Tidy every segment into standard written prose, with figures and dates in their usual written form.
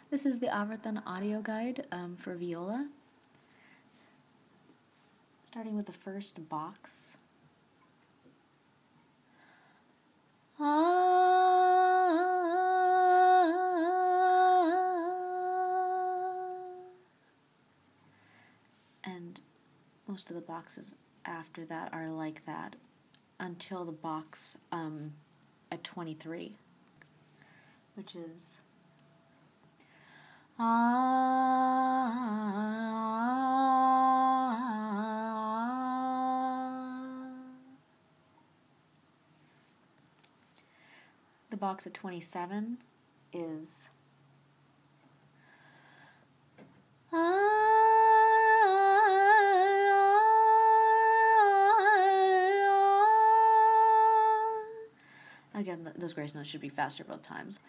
This is the Avarthan audio guide for viola. Starting with the first box. And most of the boxes after that are like that until the box at 23, which is the box at 27 is again, those grace notes should be faster both times.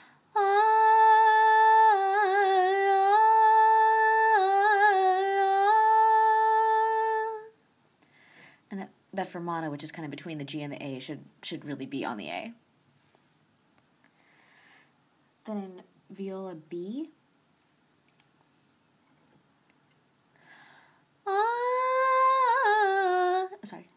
And that fermata, which is kind of between the G and the A, should really be on the A. Then in viola B, sorry.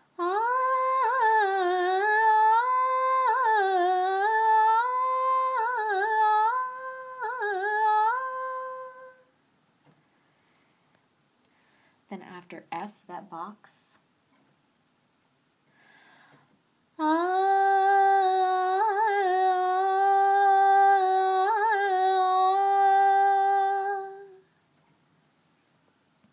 Then after F, that box.